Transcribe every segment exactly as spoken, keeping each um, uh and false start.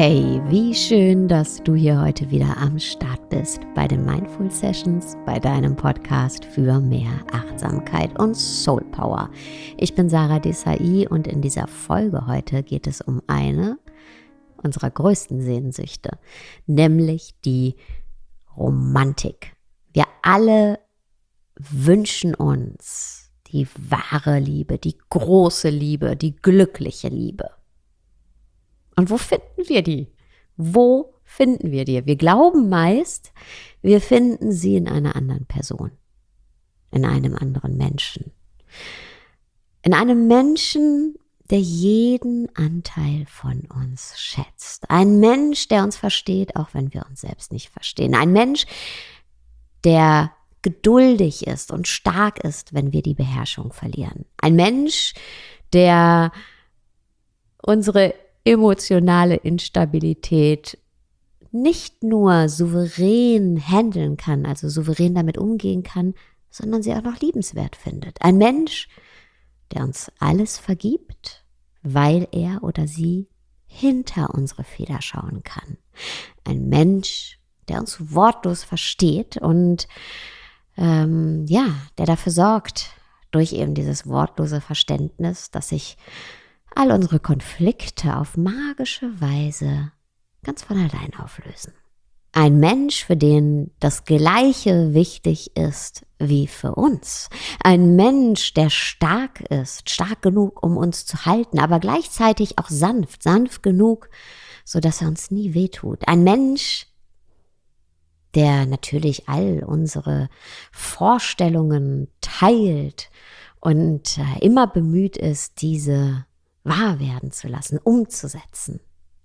Hey, wie schön, dass du hier heute wieder am Start bist bei den Mindful Sessions, bei deinem Podcast für mehr Achtsamkeit und Soul Power. Ich bin Sarah Desai und in dieser Folge heute geht es um eine unserer größten Sehnsüchte, nämlich die Romantik. Wir alle wünschen uns die wahre Liebe, die große Liebe, die glückliche Liebe. Und wo finden wir die? Wo finden wir die? Wir glauben meist, wir finden sie in einer anderen Person, in einem anderen Menschen. In einem Menschen, der jeden Anteil von uns schätzt. Ein Mensch, der uns versteht, auch wenn wir uns selbst nicht verstehen. Ein Mensch, der geduldig ist und stark ist, wenn wir die Beherrschung verlieren. Ein Mensch, der unsere emotionale Instabilität nicht nur souverän handeln kann, also souverän damit umgehen kann, sondern sie auch noch liebenswert findet. Ein Mensch, der uns alles vergibt, weil er oder sie hinter unsere Feder schauen kann. Ein Mensch, der uns wortlos versteht und ähm, ja, der dafür sorgt, durch eben dieses wortlose Verständnis, dass sich all unsere Konflikte auf magische Weise ganz von allein auflösen. Ein Mensch, für den das Gleiche wichtig ist wie für uns. Ein Mensch, der stark ist, stark genug, um uns zu halten, aber gleichzeitig auch sanft, sanft genug, sodass er uns nie wehtut. Ein Mensch, der natürlich all unsere Vorstellungen teilt und immer bemüht ist, diese wahr werden zu lassen, umzusetzen.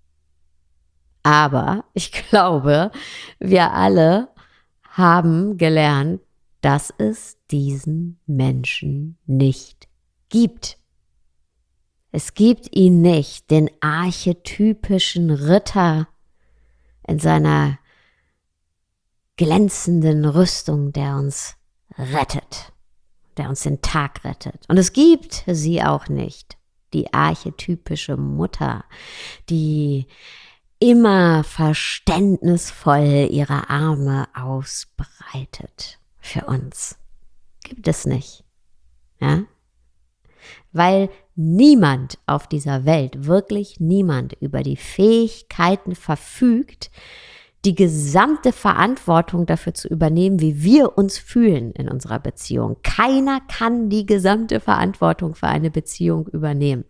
Aber ich glaube, wir alle haben gelernt, dass es diesen Menschen nicht gibt. Es gibt ihn nicht, den archetypischen Ritter in seiner glänzenden Rüstung, der uns rettet, der uns den Tag rettet. Und es gibt sie auch nicht. Die archetypische Mutter, die immer verständnisvoll ihre Arme ausbreitet für uns. Gibt es nicht. Ja? Weil niemand auf dieser Welt, wirklich niemand über die Fähigkeiten verfügt, die gesamte Verantwortung dafür zu übernehmen, wie wir uns fühlen in unserer Beziehung. Keiner kann die gesamte Verantwortung für eine Beziehung übernehmen.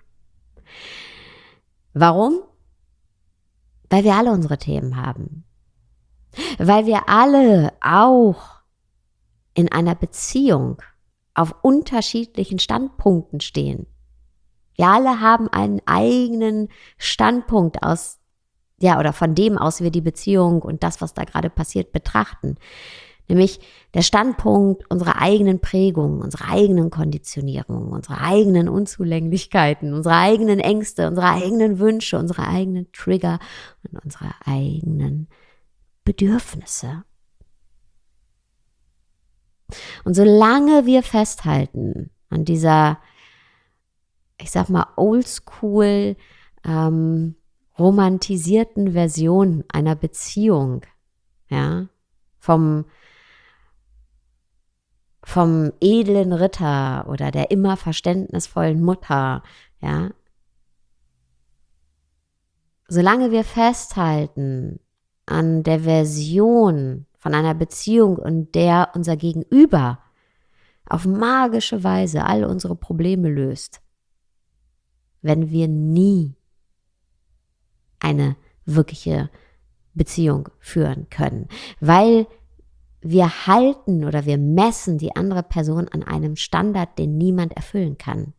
Warum? Weil wir alle unsere Themen haben. Weil wir alle auch in einer Beziehung auf unterschiedlichen Standpunkten stehen. Wir alle haben einen eigenen Standpunkt aus Ja, oder von dem aus wir die Beziehung und das, was da gerade passiert, betrachten. Nämlich der Standpunkt unserer eigenen Prägung, unserer eigenen Konditionierung, unserer eigenen Unzulänglichkeiten, unserer eigenen Ängste, unserer eigenen Wünsche, unserer eigenen Trigger und unserer eigenen Bedürfnisse. Und solange wir festhalten an dieser, ich sag mal, oldschool, ähm, romantisierten Version einer Beziehung, ja, vom, vom edlen Ritter oder der immer verständnisvollen Mutter, ja. Solange wir festhalten an der Version von einer Beziehung, in der unser Gegenüber auf magische Weise all unsere Probleme löst, werden wir nie eine wirkliche Beziehung führen können, weil wir halten oder wir messen die andere Person an einem Standard, den niemand erfüllen kann.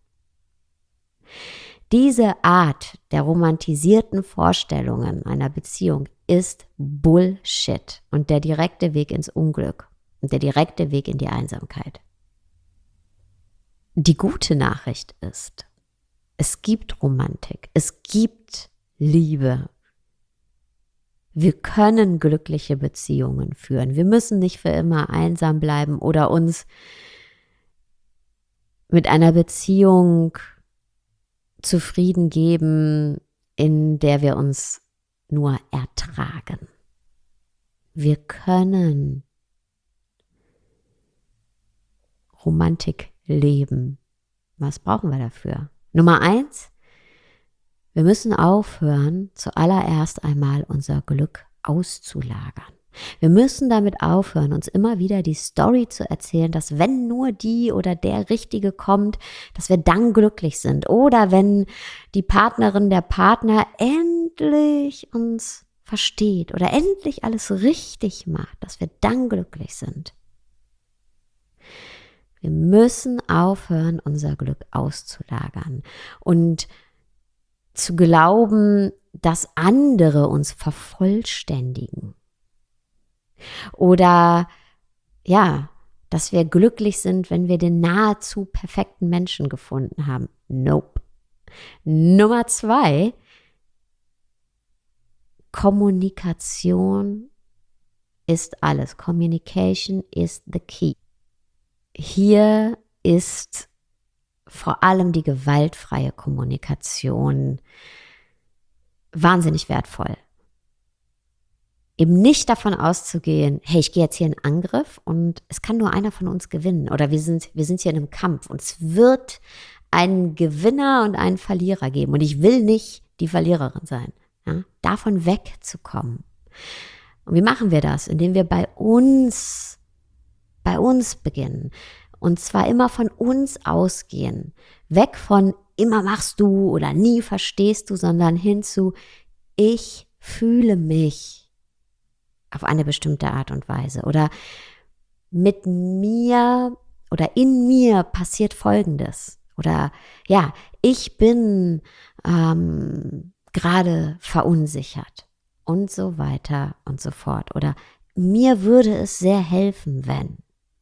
Diese Art der romantisierten Vorstellungen einer Beziehung ist Bullshit und der direkte Weg ins Unglück und der direkte Weg in die Einsamkeit. Die gute Nachricht ist, es gibt Romantik, es gibt Liebe. Wir können glückliche Beziehungen führen. Wir müssen nicht für immer einsam bleiben oder uns mit einer Beziehung zufrieden geben, in der wir uns nur ertragen. Wir können Romantik leben. Was brauchen wir dafür? Nummer eins, wir müssen aufhören, zuallererst einmal unser Glück auszulagern. Wir müssen damit aufhören, uns immer wieder die Story zu erzählen, dass wenn nur die oder der Richtige kommt, dass wir dann glücklich sind. Oder wenn die Partnerin, der Partner endlich uns versteht oder endlich alles richtig macht, dass wir dann glücklich sind. Wir müssen aufhören, unser Glück auszulagern und zu glauben, dass andere uns vervollständigen. Oder ja, dass wir glücklich sind, wenn wir den nahezu perfekten Menschen gefunden haben. Nope. Nummer zwei, Kommunikation ist alles. Communication is the key. Hier ist vor allem die gewaltfreie Kommunikation wahnsinnig wertvoll. Eben nicht davon auszugehen, hey, ich gehe jetzt hier in Angriff und es kann nur einer von uns gewinnen. Oder wir sind, wir sind hier in einem Kampf und es wird einen Gewinner und einen Verlierer geben. Und ich will nicht die Verliererin sein. Ja? Davon wegzukommen. Und wie machen wir das? Indem wir bei uns, bei uns beginnen. Und zwar immer von uns ausgehen. Weg von immer machst du oder nie verstehst du, sondern hin zu ich fühle mich auf eine bestimmte Art und Weise. Oder mit mir oder in mir passiert Folgendes. Oder ja, ich bin ähm, gerade verunsichert und so weiter und so fort. Oder mir würde es sehr helfen, wenn.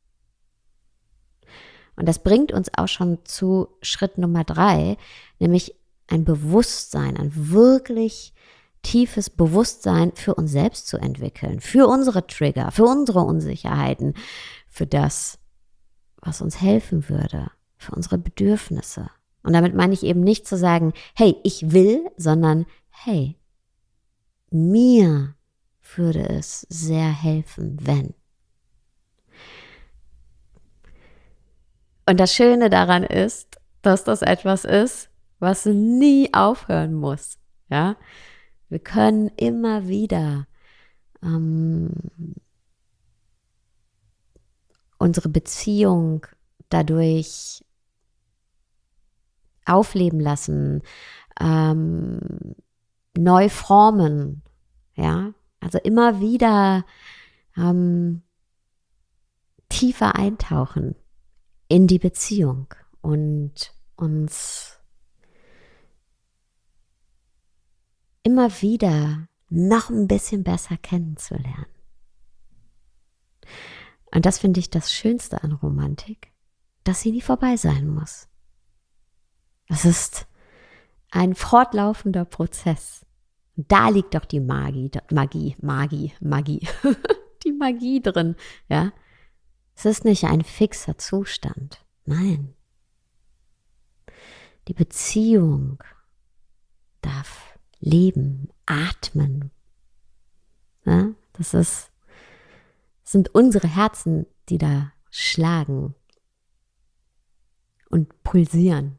Und das bringt uns auch schon zu Schritt Nummer drei, nämlich ein Bewusstsein, ein wirklich tiefes Bewusstsein für uns selbst zu entwickeln, für unsere Trigger, für unsere Unsicherheiten, für das, was uns helfen würde, für unsere Bedürfnisse. Und damit meine ich eben nicht zu sagen, hey, ich will, sondern hey, mir würde es sehr helfen, wenn. Und das Schöne daran ist, dass das etwas ist, was nie aufhören muss. Ja, wir können immer wieder ähm, unsere Beziehung dadurch aufleben lassen, ähm, neu formen. Ja, also immer wieder ähm, tiefer eintauchen in die Beziehung und uns immer wieder noch ein bisschen besser kennenzulernen. Und das finde ich das Schönste an Romantik, dass sie nie vorbei sein muss. Es ist ein fortlaufender Prozess. Da liegt doch die Magie, Magie, Magie, Magie, die Magie drin, ja. Es ist nicht ein fixer Zustand, nein. Die Beziehung darf leben, atmen. Ja, das ist, das sind unsere Herzen, die da schlagen und pulsieren.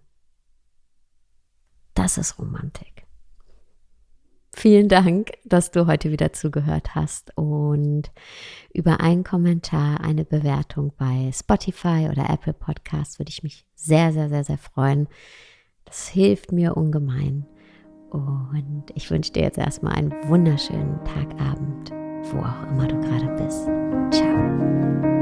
Das ist Romantik. Vielen Dank, dass du heute wieder zugehört hast und über einen Kommentar, eine Bewertung bei Spotify oder Apple Podcasts würde ich mich sehr, sehr, sehr, sehr freuen. Das hilft mir ungemein. Und ich wünsche dir jetzt erstmal einen wunderschönen Tag, Abend, wo auch immer du gerade bist. Ciao.